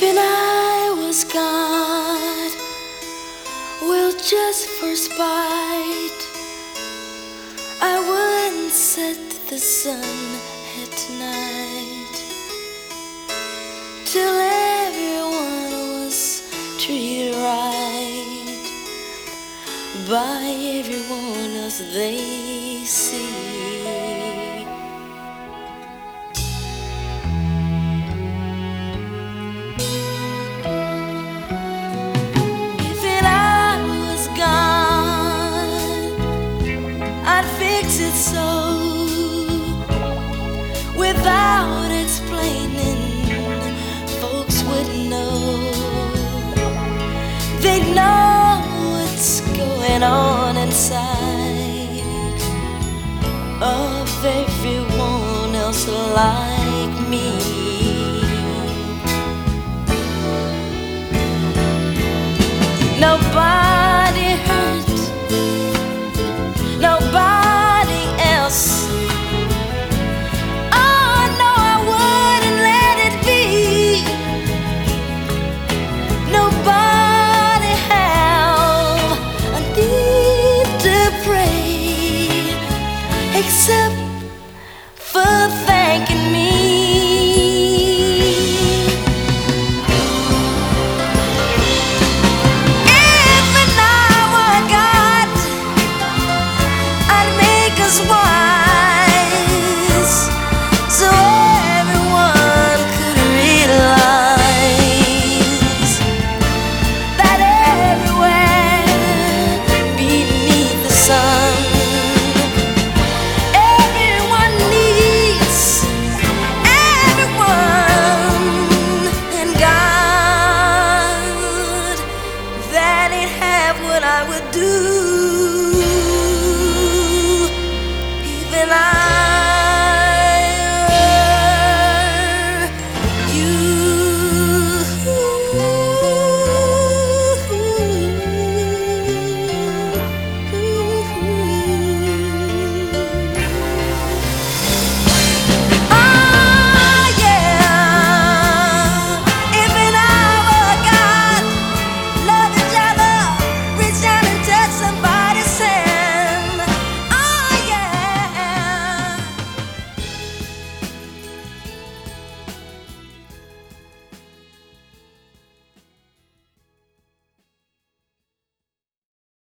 Even I was God, well, just for spite, I wouldn't set the sun at night till everyone was treated right by everyone else they see. I'd fix it so, without explaining, folks would know. They'd know what's going on inside of everyone else like me. Nobody hurt, nobody else. Oh no, I wouldn't let it be. Nobody have a need to pray except for thanking me. What I would do.